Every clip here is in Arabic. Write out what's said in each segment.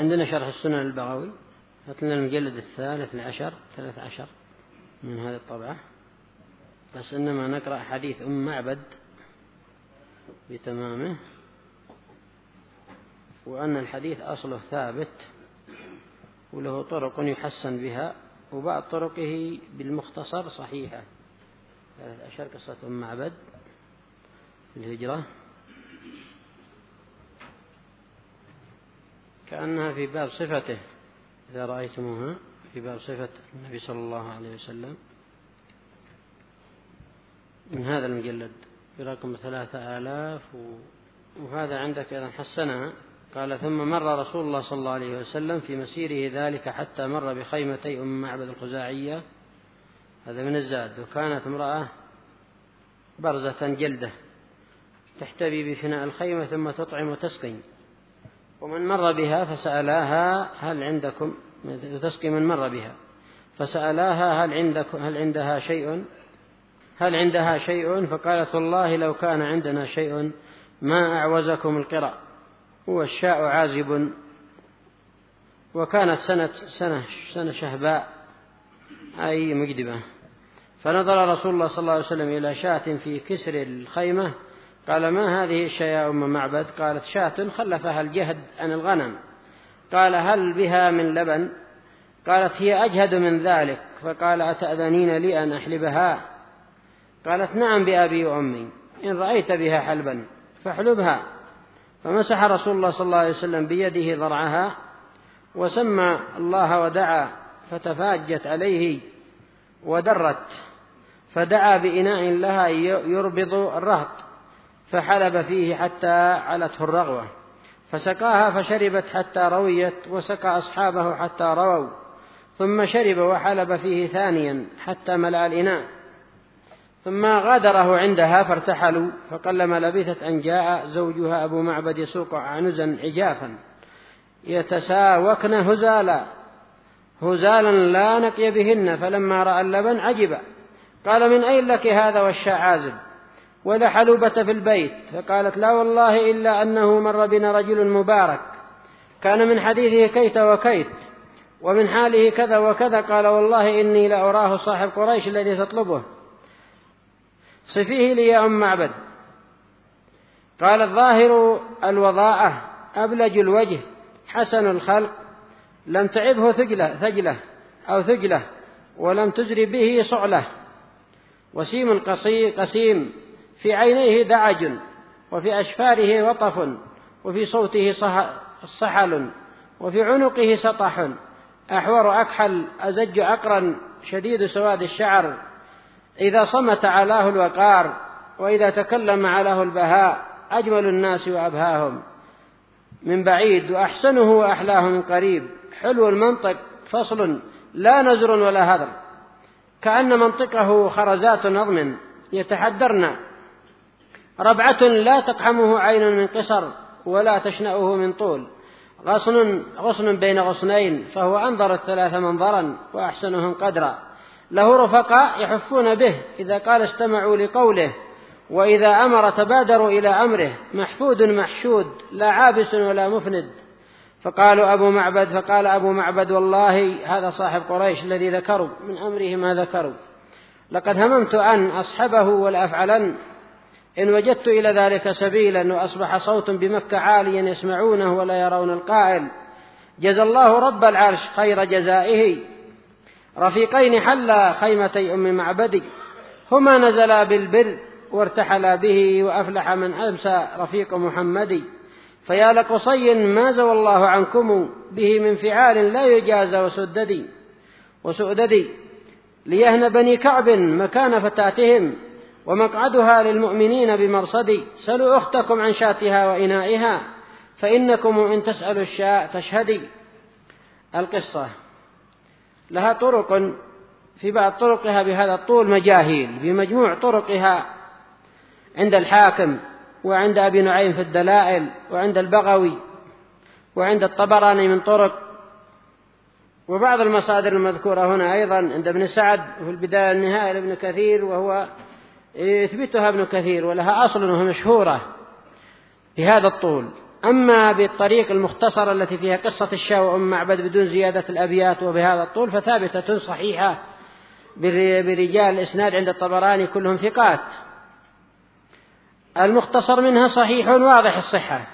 عندنا شرح السنن البغوي، هاتلنا المجلد 13 من هذه الطبعة، بس إنما نقرأ حديث معبد بتمامه، وأن الحديث أصله ثابت وله طرق يحسن بها، وبعض طرقه بالمختصر صحيحة. 13 قصة معبد في الهجرة، كأنها في باب صفته إذا رأيتموها، في باب صفة النبي صلى الله عليه وسلم، من هذا المجلد برقم 3000. وهذا عندك أيضا حسنها. قال: ثم مر رسول الله صلى الله عليه وسلم في مسيره ذلك حتى مر بخيمتي معبد الخزاعية، هذا من الزاد. وكانت امرأة برزة جلدة تحتبي بفناء الخيمة ثم تطعم وتسقي، ومن مر بها فسألاها: هل عندكم تسقي من مر بها، فسألاها: هل عندها شيء؟ فقالت: والله لو كان عندنا شيء ما أعوزكم القرى، والشاء عازب. وكانت سنة شهباء أي مجدبة. فنظر رسول الله صلى الله عليه وسلم إلى شاة في كسر الخيمة، قال: ما هذه الشاة يا معبد؟ قالت: شاة خلفها الجهد عن الغنم. قال: هل بها من لبن؟ قالت: هي أجهد من ذلك. فقال: أتأذنين لي أن أحلبها؟ قالت: نعم بأبي وأمي، إن رأيت بها حلبا فاحلبها. فمسح رسول الله صلى الله عليه وسلم بيده ضرعها، وسمى الله ودعا، فتفاجت عليه ودرت، فدعا بإناء لها يربض الرهط، فحلب فيه حتى علته الرغوة، فسقاها فشربت حتى رويت، وسقى أصحابه حتى رووا، ثم شرب وحلب فيه ثانيا حتى ملأ الإناء، ثم غادره عندها فارتحلوا. فقلما لبثت أن جاء زوجها أبو معبد يسوق عنزا عجافا يتساوكن هزالا لا نقي بهن، فلما رأى اللبن عجب، قال: من أين لك هذا والشاء عازب ولا حلوبة في البيت؟ فقالت: لا والله إلا أنه مر بنا رجل مبارك، كان من حديثه كيت وكيت، ومن حاله كذا وكذا. قال: والله إني لأراه صاحب قريش الذي تطلبه، صفيه لي يا معبد. قال: الظاهر الوضاعة، أبلج الوجه، حسن الخلق، لم تعبه ثجلة ولم تجري به صعلة، وسيم قسيم، في عينيه دعج، وفي أشفاره وطف، وفي صوته صحل، وفي عنقه سطح، أحور أكحل، أزج أقرا، شديد سواد الشعر، إذا صمت علاه الوقار، وإذا تكلم علاه البهاء، أجمل الناس وأبهاهم من بعيد، وأحسنه وأحلاه من قريب، حلو المنطق، فصل لا نزر ولا هذر، كأن منطقه خرزات نظم يتحدرن، ربعة لا تقحمه عين من قصر ولا تشنأه من طول، غصن بين غصنين، فهو أنظر الثلاث منظرا وأحسنهم قدرا، له رفقاء يحفون به، إذا قال استمعوا لقوله، وإذا أمر تبادروا إلى أمره، محفود محشود، لا عابس ولا مفند. فقال أبو معبد: والله هذا صاحب قريش الذي ذكروا من أمره ما ذكروا، لقد هممت أن أصحبه ولا أفعلن، إن وجدت إلى ذلك سبيلا، وأصبح صوت بمكة عاليا يسمعونه ولا يرون القائل: جزى الله رب العرش خير جزائه. رفيقين حلا خيمتي معبدي، هما نزلا بالبر وارتحلا به، وأفلح من أمسى رفيق محمدي. فيا لقصي ما زوى الله عنكم به من فعال لا يجازى وسؤددي، ليهن بني كعب مكان فتاتهم، ومقعدها للمؤمنين بمرصدي. سلوا أختكم عن شاتها وإنائها، فإنكم إن تسألوا الشاء تشهدي. القصة لها طرق، في بعض طرقها بهذا الطول مجاهيل، بمجموع طرقها عند الحاكم، وعند أبي نعيم في الدلائل، وعند البغوي، وعند الطبراني من طرق، وبعض المصادر المذكورة هنا أيضا عند ابن سعد وفي البداية والنهاية لابن كثير، وهو يثبتها ابن كثير، ولها أصل وهي مشهورة بهذا الطول. أما بالطريق المختصرة التي فيها قصة الشاه وأم معبد بدون زيادة الأبيات وبهذا الطول فثابتة صحيحة برجال الإسناد عند الطبراني كلهم ثقات. المختصر منها صحيح واضح الصحة،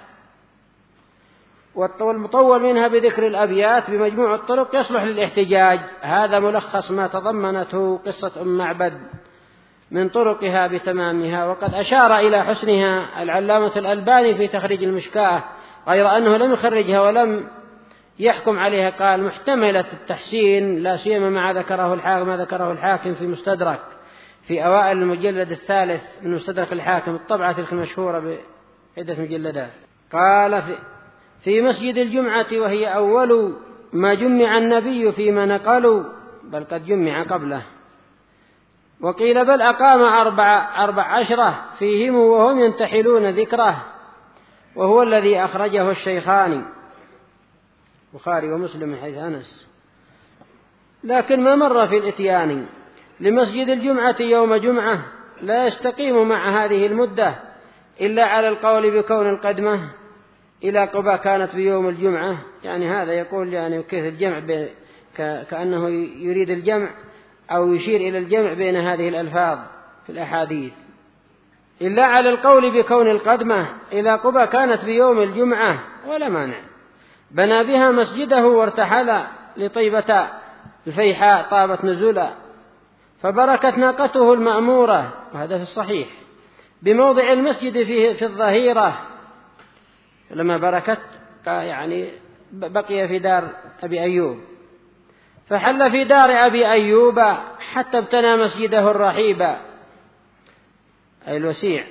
والمطول منها بذكر الأبيات بمجموع الطرق يصلح للاحتجاج. هذا ملخص ما تضمنته قصة أم معبد من طرقها بتمامها. وقد أشار إلى حسنها العلامة الألباني في تخريج المشكاة، غير أنه لم يخرجها ولم يحكم عليها، قال محتملة التحسين لا سيما ما ذكره الحاكم في مستدرك في أوائل المجلد الثالث من مستدرك الحاكم، الطبعة تلك المشهورة بعدة مجلدات. قال في مسجد الجمعة وهي أول ما جمع النبي فيما نقلوا، بل قد جمع قبله، وقيل بل أقام 14 فيهم وهم ينتحلون ذكره، وهو الذي أخرجه الشيخان بخاري ومسلم من حيث أنس. لكن ما مر في الإتيان لمسجد الجمعة يوم جمعة لا يستقيم مع هذه المدة إلا على القول بكون القدمة إلى قباء كانت بيوم الجمعة. يعني هذا يقول يعني كيف الجمع كأنه يريد الجمع أو يشير إلى الجمع بين هذه الألفاظ في الأحاديث. إلا على القول بكون القدمة إلى قباء كانت بيوم الجمعة ولا مانع. بنى بها مسجده وارتحل لطيبة الفيحاء طابت نزولا، فبركت ناقته المأمورة، وهذا في الصحيح، بموضع المسجد في الظهيرة. لما بركت يعني بقي في دار أبي أيوب، فحل في دار أبي أيوب حتى ابتنى مسجده الرحيب أي الوسيع،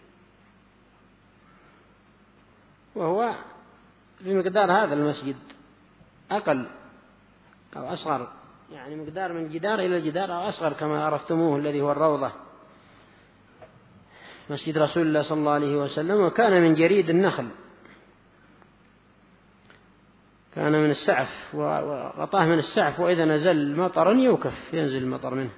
وهو في مقدار هذا المسجد أقل أو أصغر، يعني مقدار من جدار إلى جدار أو أصغر كما عرفتموه، الذي هو الروضة مسجد رسول الله صلى الله عليه وسلم. وكان من جريد النخل، كان من السعف وغطاه من السعف، وإذا نزل مطرا يوكف ينزل المطر منه.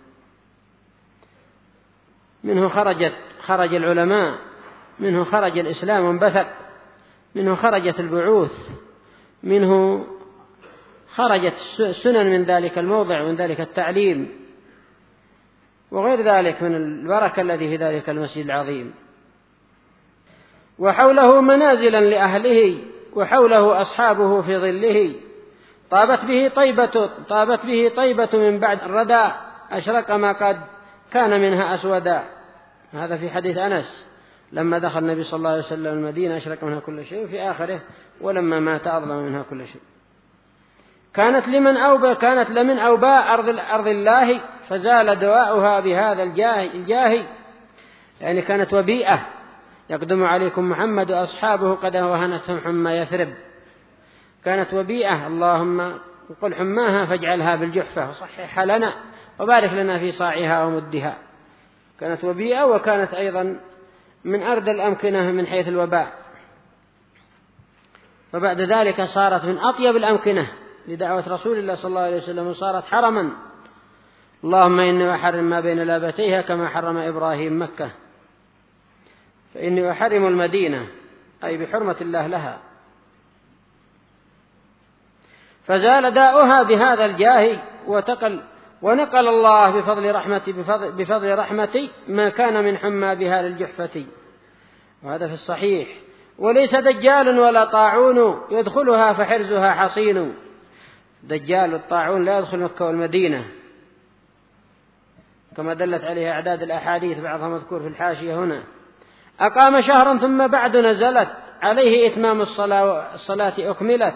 منه خرج العلماء، منه خرج الإسلام وانبثق، منه خرجت البعوث، منه خرجت سنن من ذلك الموضع ومن ذلك التعليم وغير ذلك من البركة الذي في ذلك المسجد العظيم. وحوله منازلا لأهله، وحوله أصحابه في ظله، طابت به طيبة من بعد الردى، أشرق ما قد كان منها أسودا. هذا في حديث أنس لما دخل النبي صلى الله عليه وسلم المدينة أشرق منها كل شيء، وفي آخره ولما مات أظلم منها كل شيء. كانت لمن أوباء أرض الله، فزال دواؤها بهذا الجاه. يعني كانت وبيئة يقدم عليكم محمد وأصحابه قد وهنتهم حمى يثرب. كانت وبيئة، اللهم قل حماها فاجعلها بالجحفة وصححها لنا وبارك لنا في صاعها ومدها. كانت وبيئة، وكانت أيضا من أرض الأمكنة من حيث الوباء. وبعد ذلك صارت من أطيب الأمكنة لدعوة رسول الله صلى الله عليه وسلم، وصارت حرما. اللهم إني أحرم ما بين لابتيها كما حرم إبراهيم مكة، فإني أحرم المدينة أي بحرمة الله لها. فزال داؤها بهذا الجاه ونقل الله بفضل رحمتي ما كان من حمى بها للجحفة. وهذا في الصحيح. وليس دجال ولا طاعون يدخلها فحرزها حصين. دجال والطاعون لا يدخل مكة والمدينة كما دلت عليها أعداد الأحاديث، بعضها مذكور في الحاشية هنا. أقام شهرا ثم بعد نزلت عليه إتمام الصلاة أكملت.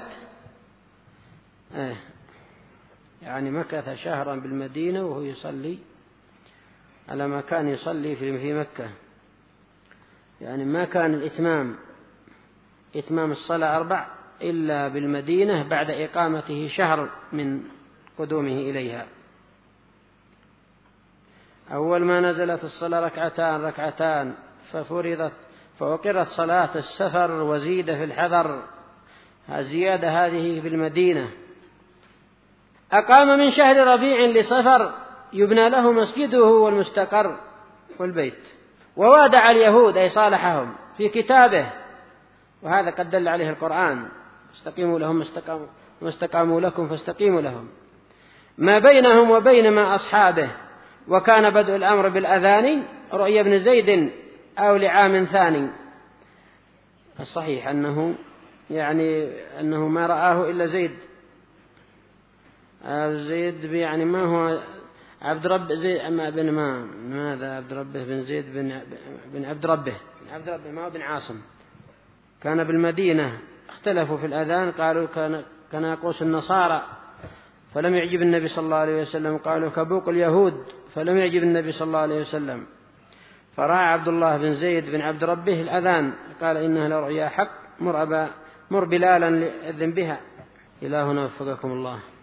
يعني مكث شهرا بالمدينة وهو يصلي على ما كان يصلي في مكة. يعني ما كان إتمام الصلاة 4 إلا بالمدينة بعد إقامته شهر من قدومه إليها. أول ما نزلت الصلاة ركعتان فأقرت صلاة السفر وزيد في الحضر. الزيادة هذه في المدينة. أقام من شهر ربيع لسفر يبنى له مسجده والمستقر والبيت. ووادع اليهود أي صالحهم في كتابه وهذا قد دل عليه القرآن: استقيموا لهم ما استقاموا لكم فاستقيموا لهم. ما بينهم وبين ما أصحابه. وكان بدء الأمر بالأذان رؤيا بن زيد أو لعام ثاني. الصحيح أنه ما رآه إلا زيد يعني ما هو عبد رب زيد أما بن ماذا عبد ربه بن زيد بن عبد ربه ما هو بن عاصم. كان بالمدينة، اختلفوا في الأذان، قالوا كان يقوس النصارى فلم يعجب النبي صلى الله عليه وسلم، قالوا كبوق اليهود فلم يعجب النبي صلى الله عليه وسلم. فرأى عبد الله بن زيد بن عبد ربه الأذان قال: إنها لرؤيا حق، مر بلالا لأذن بها. إلهنا وفقكم الله.